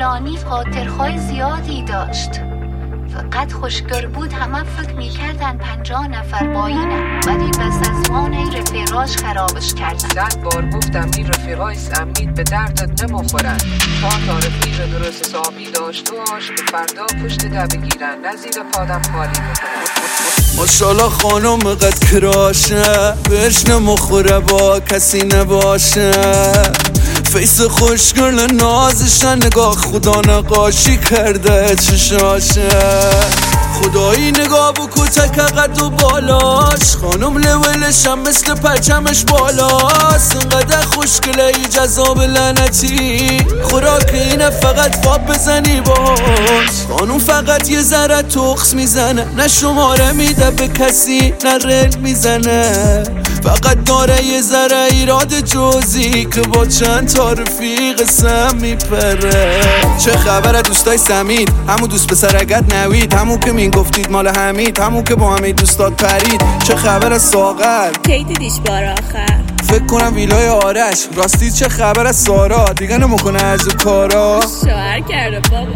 فلانی خاطرهای زیادی داشت، فقط خوشگر بود. همه فکر میکردن 50 نفر با اینه، ولی بس از ما این رفیقاش خرابش کردن. 100 بار گفتم این رفیقای سمید به دردت نمیخورن. تا رفیق درست حسابی داشت باش به فردا پشت ده بگیرن، نزیر پادم خالی بکنن. ماشالله خانم قد کراشه، بهش نمخوره با کسی نباشه. فیس خوشگل نازشن، نگاه خدا نقاشی کرده چشاشه. خدایی نگاه بکو تک قد و بالاش، خانم لولش هم مثل پرچمش بالاست. انقدر خوشگله ای جذاب لعنتی، خوراک اینه فقط فاب بزنی باش. خانم فقط یه ذره تخس میزنه، نه شماره میده به کسی نه رل میزنه. فقط داره یه ذره ایراد جزئی که با چند تا رفیق سم میپره. چه خبره دوستای سمید، همون دوست پسر اگد نوید، همون که میگفتید مال حمید، همون که با همه دوستات پرید. چه خبره ساغر، کی دیدیش بار آخر؟ فکر کنم ویلای آرش. راستی چه خبره سارا، دیگه نمیکنه از کارا؟ شوهر کرده بابا.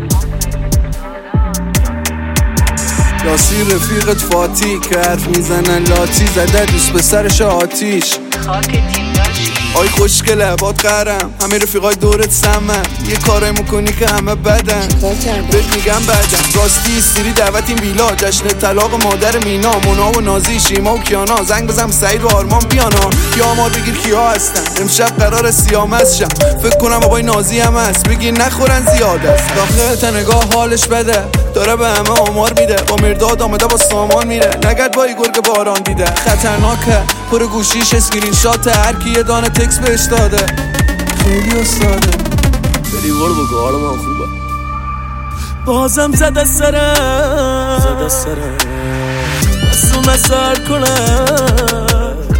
راستی رفیقت فاتی که حرف میزنن لاتی، زده دوست به سرش آتیش. خاک تیم داشتی آی خوشگله باد قرم، همه رفیقای دورت سمن. یه کارای میکنی که همه بدن، بهت میگم بدن. راستی سیری دعوت این ویلا، جشن طلاق مادر مینا، مونا و نازی، شیما و کیانا. زنگ بزن سعید و آرمان بیانا، یا آمار بگیر کیا هستن. امشب قرار سیامس شم، فکر کنم بابای نازی هم هست، بگیر نخورن زیاد است. داخل نگاه حالش بده، داره به همه آمار میده. با مرداد آمده با سامان میره، نگرد با ایگور که باران دیده. خطرناکه پر گوشیش اسکرین شات، هر کی یه دانه تکس بهش داده. خیلی استاده بری برو بگو حال من خوبه. بازم زده سرم بسو مسار کنم.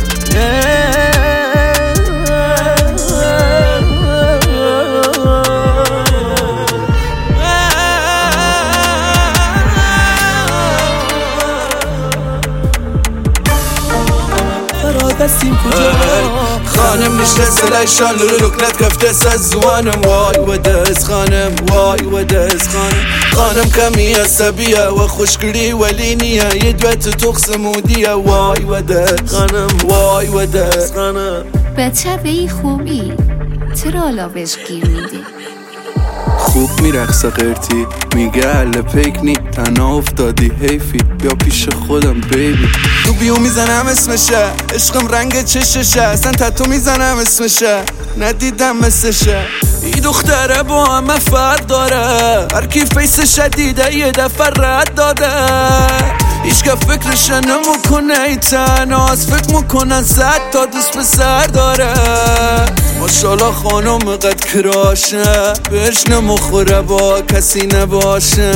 دستیم کجا خانم نشته سلیشان لکنت کفته از زوانم. وای و دست خانم، وای و دست خانم کمی عصبیه و خوشگلی ولی نیه، یه دوت تخص مودیه. وای و دست خانم، وای و دست خانم. بچه به ای خوبی، چرا علاوش گیر میدی؟ خوب میرقصه قرتی، میگه اهل پیک نی، تنها افتادی حیفی، بیا پیش خودم بیبی. تو بیو میزنم اسمشه، عشقم رنگ چششه، اصلا تتو میزنم اسمشه، ندیدم مثلشه. این دختره با همه فرق داره، هر کی فیس شدیده یه دفعه رد داده. هیچگه فکرش نمیکنه ای تنهاست، فکر میکنن 100 تا دوست به سر داره. ماشالله خانم قد کراشه، بهش نمخوره با کسی نباشه.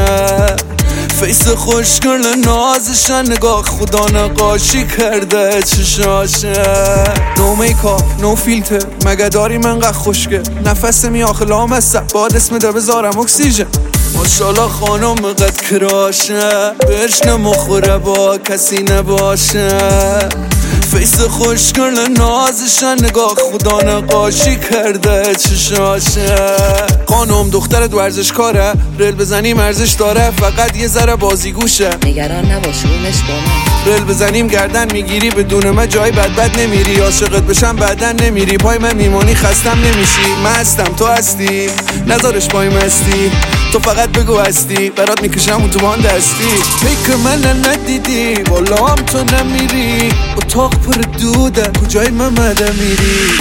فیس خوشگل نازشن، نگاه خدا نقاشی کرده چشاشه. نو میکاپ نو فیلتر، مگه داریم انقدر خوشگل؟ نفس می آخه لامسته، باد اسم ده بذارم اکسیژن. ماشالله خانم قد کراشه، بهش نمخوره با کسی نباشه. فیس خوشگل نازشن، نگاه خدا نقاشی کرده چشاشه. خانم دخترت ورزشکاره، رل بزنیم ارزش داره، فقط یه ذره بازیگوشه. نگران نباش رومش با من. رل بزنیم گردن میگیری، بدون من جای بد نمیری. عاشقت بشم بعدن نمیری، پای من میمانی خستم نمیشی. من هستم تو هستی، نذارش پای مستی، تو فقط بگو هستی، برات میکشم اون تو بان دستی. فکر من ندیدی، والا هم تو نمیری، اتاق پر دوده، کجای ممده میری؟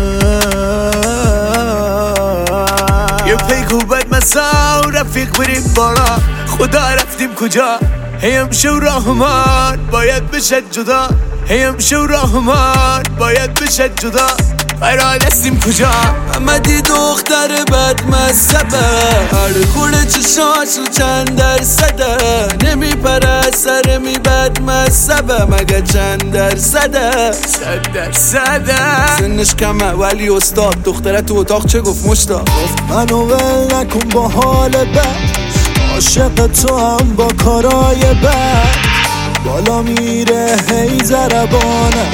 یه پیکو بد مسا و رفیق بریم بالا، خدا رفتیم کجا؟ هیم شو رحمان باید بشد جدا، هیم شو رحمان باید بشد جدا. قرار هستیم کجا؟ امدی دختر بد مذهبه، هر خورده چشاشو چند درصده، نمیپره سر می بد مذهبه، مگه چند درصده؟ 100%. سنش کمه ولی استاد، دختره تو اتاق چه گفت مشتاق؟ منو ول نکن با حال بد، عاشق تو هم با کارای بد، بالا میره هی زربانه،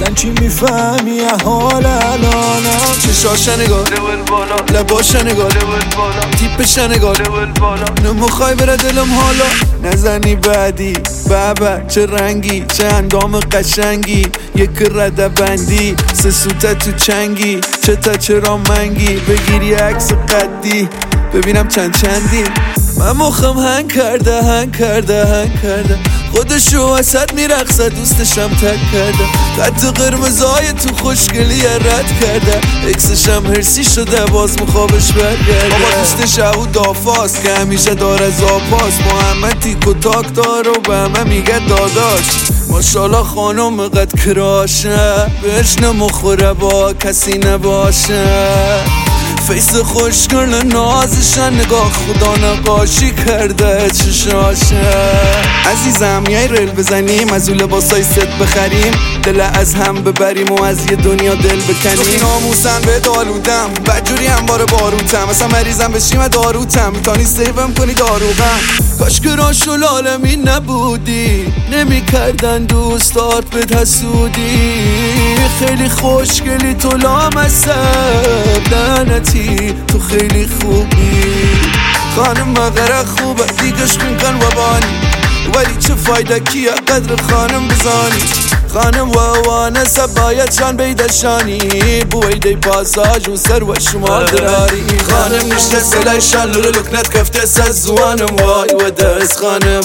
اصلا چی میفهمی حال الانم؟ چشاش نگاه لباش نگاه تیپش نگاه نمیخوای بره دلم حالا نزنی بعدی بابا چه رنگی چه اندام قشنگی یک رده بندی سه سوته تو چنگی چرا منگی بگیری عکس قدی ببینم چندی من مخم هنگ کرده خودشو وسط میرقصه دوستشم تک کرده خط قرمزای تو خوشگلی رد کرده اکسشم هرسی شده باز مخوابش برگرده بابا دوستش او دافاست که همیشه داره زاپاس محمد تیک و تاک داره و به همه میگه داداش ماشالله خانم قد کراشه بهش نمخوره با کسی نباشه فیس خوشگل نازشن نگاه خدا نقاشی کرده چشاشه عزیزم یای ریل بزنیم از اون لباسای ست بخریم دل از هم ببریم و از یه دنیا دل بکنیم ناموسن به دالودم بدجوری هم باروتم اصلا مریضم بشیم داروتم میتونی سیوم کنی داروغم کاش که راشو لالمی نبودی نمیکردن دوستات به تسودی خیلی خوشگلی تو لامصب لعنتی تو خیلی خوبی خانم مغره خوبه دیگش میکن و بانی ولی چه فایده کیه قدر خانم بزانی خانم وانسه باید شان بیدشانی بویده پاساج و سر و شما دراری خانم نشته سلای شلول لکنت کفته سزوانم وای و دست خانم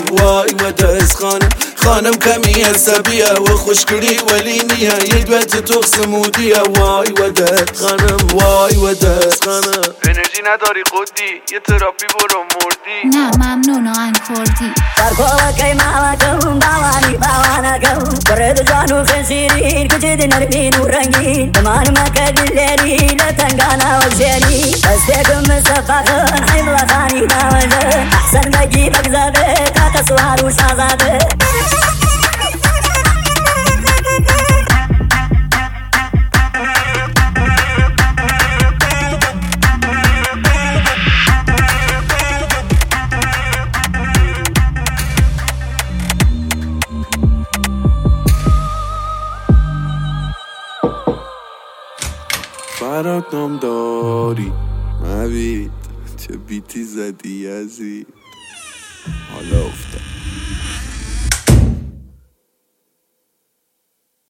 خانم کمی عصبیه و خوشگلی ولی نیه یه دوت تو سمودیه وای و دست خانم انرژی نداری خودی یه تراپی برو مردی نه ممنون آن خوردی سرکوه مالکم باوانکم برد جانو خسیرین کجد نرمین و رنگین دمان مکد لیری لتنگانا و شیری دستکم مصفاقن حیمل خانی ناوزن احسن بگی بگزاده تا تسوار و شازاده برات نام داری مبید چه بیتی زدی یزید حالا افتاد